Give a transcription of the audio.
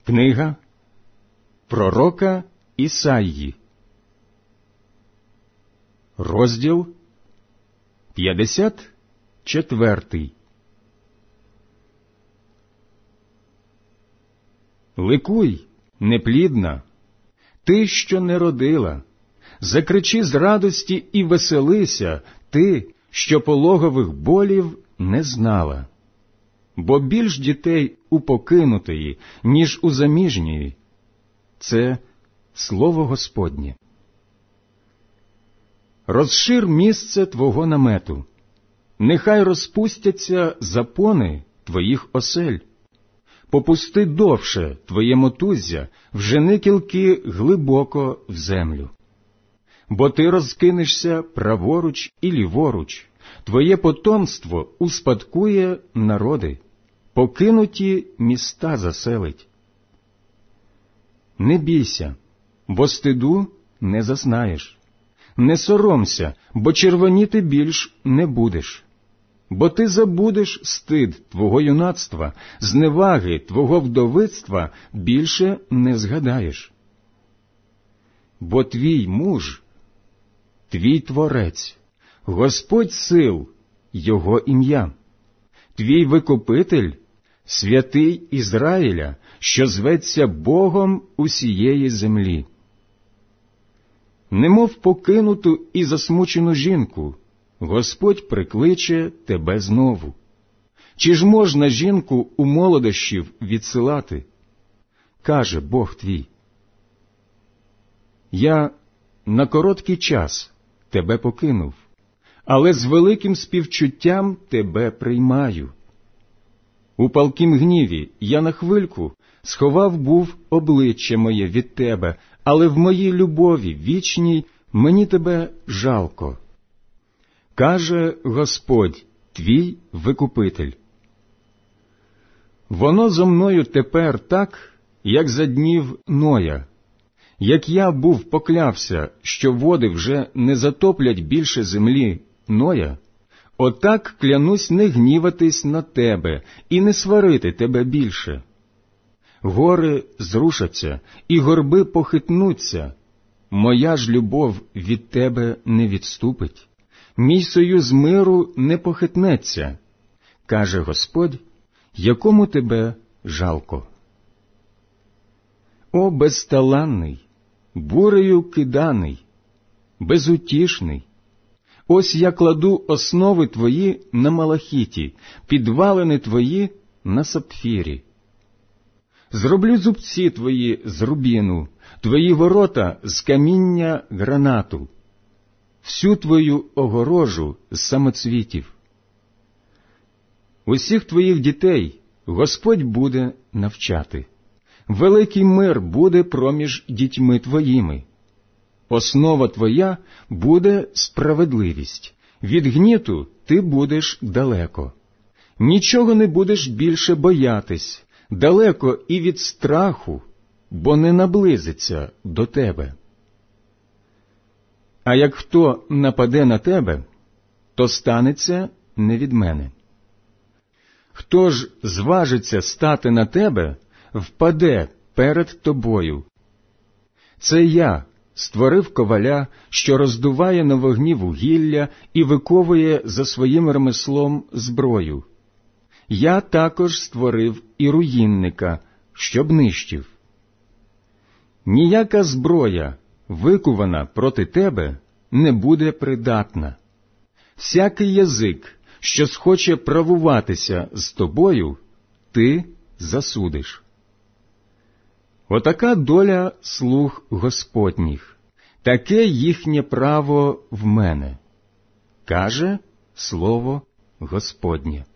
Книга пророка Ісаї, розділ 54. Ликуй, неплідна, ти, що не родила, закричи з радості і веселися, ти, що пологових болів не знала. Бо більш дітей у покинутої, ніж у заміжньої. Це слово Господнє. Розшир місце твого намету, нехай розпустяться запони твоїх осель. Попусти довше твоє мотуззя, вжени кілки глибоко в землю. Бо ти розкинешся праворуч і ліворуч, твоє потомство успадкує народи, покинуті міста заселить. Не бійся, бо стиду не зазнаєш. Не соромся, бо червоніти більш не будеш. Бо ти забудеш стид твого юнацтва, зневаги твого вдовицтва більше не згадаєш. Бо твій муж, твій Творець, Господь сил, Його ім'я, твій Викупитель, святий Ізраїля, що зветься Богом усієї землі. Немов покинуту і засмучену жінку, Господь прикличе тебе знову. Чи ж можна жінку у молодощів відсилати? Каже Бог твій. Я на короткий час тебе покинув, але з великим співчуттям тебе приймаю. У палкім гніві я на хвильку сховав був обличчя моє від тебе, але в моїй любові вічній мені тебе жалко. Каже Господь, твій Викупитель. Воно зо мною тепер так, як за днів Ноя. Як я був поклявся, що води вже не затоплять більше землі Ноя, отак клянусь не гніватись на тебе і не сварити тебе більше. Гори зрушаться, і горби похитнуться. Моя ж любов від тебе не відступить. Мій союз миру не похитнеться, каже Господь, якому тебе жалко. О, безталанний, бурею киданий, безутішний! Ось я кладу основи твої на малахіті, підвалини твої на сапфірі. Зроблю зубці твої з рубіну, твої ворота з каміння гранату, всю твою огорожу з самоцвітів. Усіх твоїх дітей Господь буде навчати. Великий мир буде проміж дітьми твоїми. Основа твоя буде справедливість. Від гніту ти будеш далеко. Нічого не будеш більше боятись, далеко і від страху, бо не наблизиться до тебе. А як хто нападе на тебе, то станеться не від мене. Хто ж зважиться стати на тебе, впаде перед тобою. Це я створив коваля, що роздуває на вогні вугілля і виковує за своїм ремеслом зброю. Я також створив і руїнника, щоб нищив. Ніяка зброя, викувана проти тебе, не буде придатна. Всякий язик, що схоче правуватися з тобою, ти засудиш. Отака доля слуг Господніх, таке їхнє право в мене, каже слово Господнє.